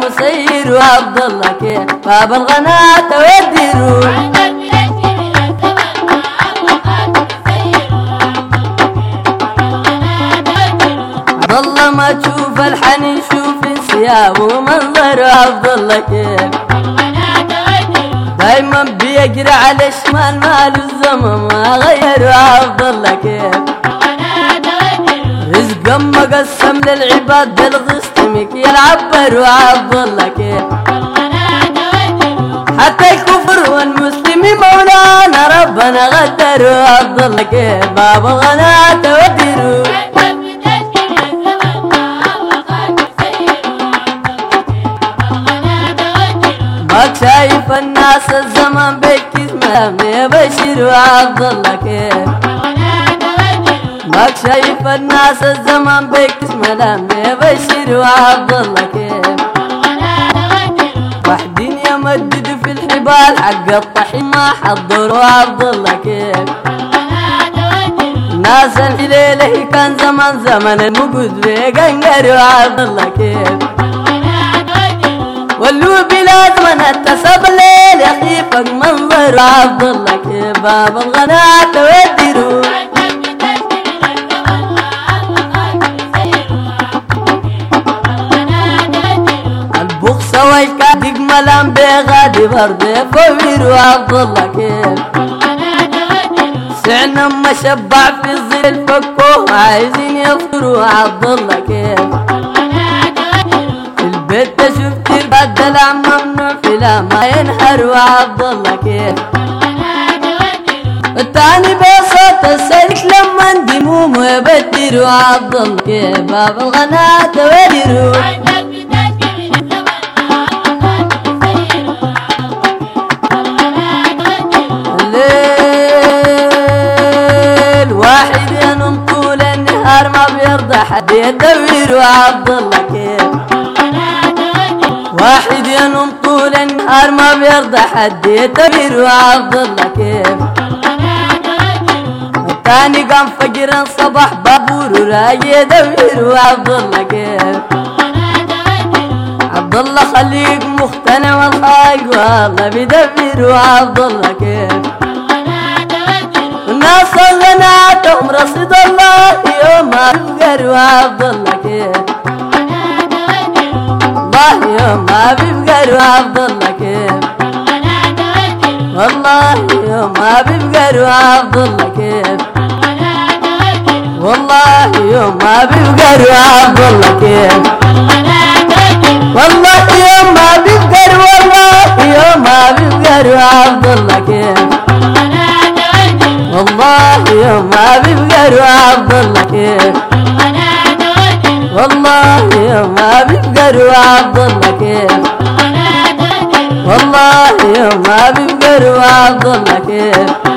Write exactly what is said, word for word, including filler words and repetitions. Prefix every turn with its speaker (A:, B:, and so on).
A: سير وعبد الله كيف باب الغناة وديروا عبد الله ما تشوف الحنين شوف انسياب ومنظر عبد الله كيف دايما بيجري على الشمال مال الزمن ما غير عبد الله كيف رزق ما قسم للعباد بالغصت مك يلعبر وعبد الله كيف حتى الكفر والمسلم مولانا ربنا غدر وعبد الله كيف باب الغناة وديروا ماك شايف الناس الزمان بيكيس ملامي بشير وعبد الله كيف ماك شايف الناس الزمان بيكيس ملامي بشير وعبد الله كيف وحدين يمددوا في الحبال حق الطحين ما حضروا عبد الله كيف ناس الليله كان زمان زمن الموجود بيقنقر وعبد الله كيف ولو بلاد من اتسب الليل يخيفك منظر عبد الله كيف باب الغناة وديروا البخصة والكادق ملام بغادي برضي فويروا عبد الله كيف سعنا ما شبع في الظل فكوه عايزين يفطروا عبد الله كيف البيت شفت البدل عم ممنوع فيلا ما ينحر وعبد الله كيف التاني بصوت السلك لما اندموم ويبدروا عبد الله كيف باب الغناة وديروا الليل واحد ينوم طول النهار ما بيرضى حد يدور عبد الله كيف واحد ينوم طول النهار ما بيرضى حد يتبير وعبد الله كيف الثاني قام فجرا صباح بابور وراجي يدور وعبد الله كيف عبد الله خليك مقتنع والخايق والله بيدبر وعبد الله كيف الناس غناتهم رصيد الله يوم ما بيفقر وعبد الله كيف والله يوم ما بيفقر وعبد الله كيف والله يوم ما بيفقر وعبد الله كيف والله يوم ما بيفقر وعبد الله كيف والله يوم ما بيفقر والله يوم ما بيفقر وعبد الله كيف والله يوم ما بيفقر وعبد الله كيف والله يوم ما بيفقر وعبد الله كيف والله يوم ما بيفقر وعبد الله كيف